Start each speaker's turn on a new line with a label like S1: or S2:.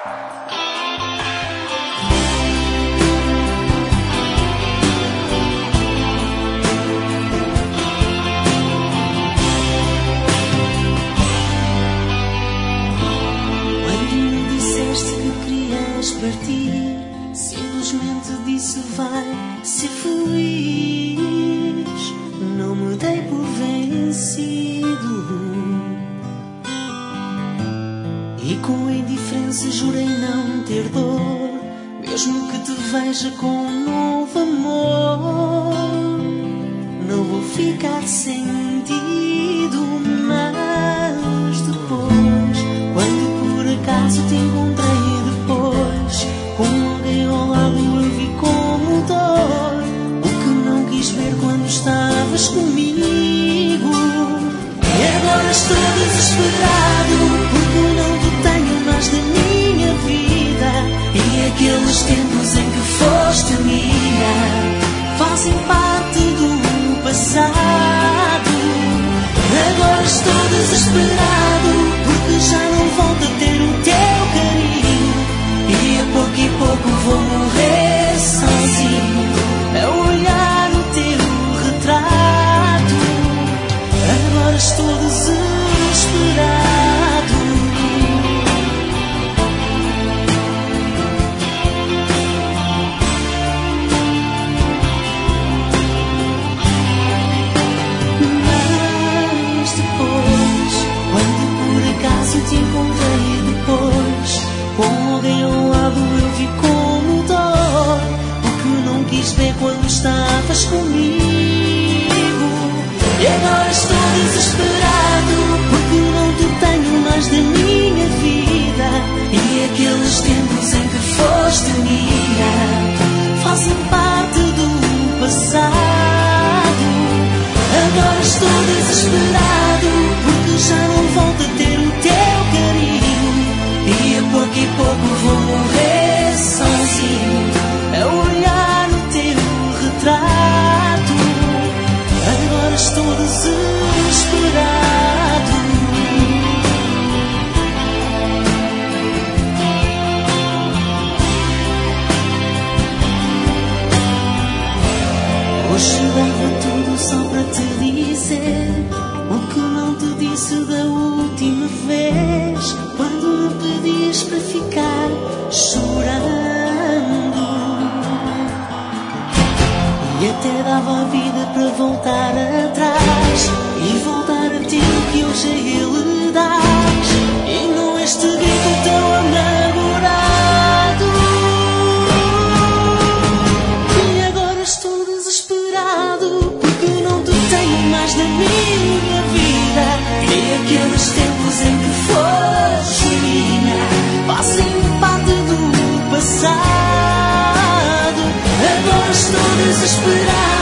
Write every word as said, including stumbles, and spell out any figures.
S1: Partir, simplesmente disse vai ser feliz. Não me dei por vencido e com indiferença jurei não ter dor, mesmo que te veja com um novo amor. Não vou ficar sentido, mas depois, quando por acaso te encontrei com alguém ao lado eu vi como dor o que não quis ver quando estavas comigo. E agora estou desesperado porque não te tenho mais da minha vida. E aqueles tempos em que foste minha fazem parte do passado. Agora estou desesperado porque já não volto a ter o teu carinho. E a pouco e pouco vou morrer sozinho a olhar o teu retrato. Agora estou desesperado. Mas depois, quando por acaso te encontrei depois, com alguém ao lado eu vi como dói o que não quis ver quando estavas comigo. E agora estou desesperado porque não te tenho mais da minha vida. E aqueles tempos em que foste minha fazem parte do passado. Agora estou desesperado porque já não volto a ter o teu carinho. E a pouco e pouco vou morrer sozinho a olhar o teu retrato. Agora estou desesperado. Hoje dava tudo só para te dizer o que não te disse da última vez, quando me pedias para ficar chorando. E até dava a vida para voltar atrás e voltar a ter o que hoje a ele dás. E não este grito tão amargurado. E agora estou desesperado porque não te tenho mais na minha vida. E aqueles tempos em que foste minha fazem parte do passado. Agora estou desesperado